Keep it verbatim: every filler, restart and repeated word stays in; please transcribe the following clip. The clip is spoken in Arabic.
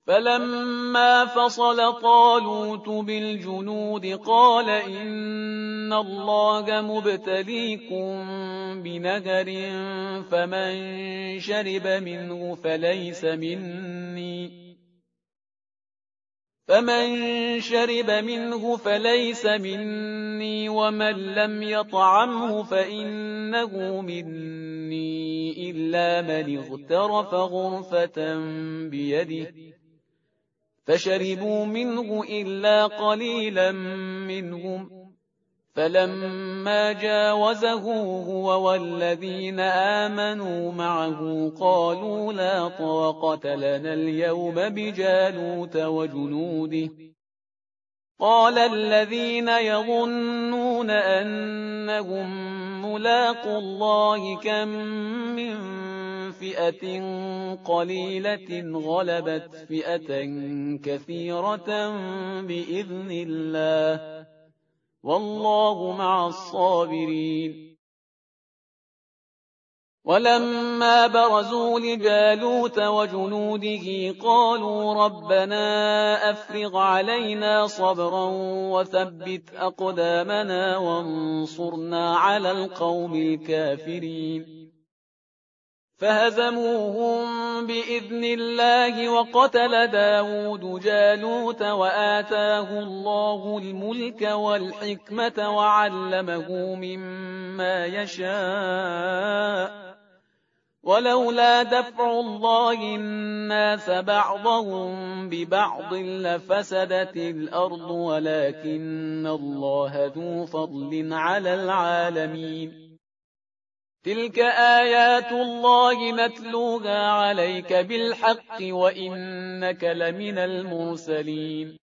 فلما فصل طالوت بالجنود قال إن الله مبتليكم بنهر فمن شرب منه فليس مني فمن شرب منه فليس مني ومن لم يطعمه فإنه مني إلا من اغترف غرفة بيده فشربوا منه إلا قليلا منهم فلما جاوزه هو والذين آمنوا معه قالوا لا طاقة لنا اليوم بجالوت وجنوده قال الذين يظنون أنهم ملاقو الله كم من فئة قليلة غلبت فئة كثيرة بإذن الله والله مع الصابرين ولما برزوا لجالوت وجنوده قالوا ربنا أفرغ علينا صبرا وثبت أقدامنا وانصرنا على القوم الكافرين فهزموهم بإذن الله وقتل داود جالوت وآتاه الله الملك والحكمة وعلمه مما يشاء ولولا دفع الله الناس بعضهم ببعض لفسدت الأرض ولكن الله ذو فضل على العالمين تلك آيات الله نتلوها عليك بالحق وإنك لمن المرسلين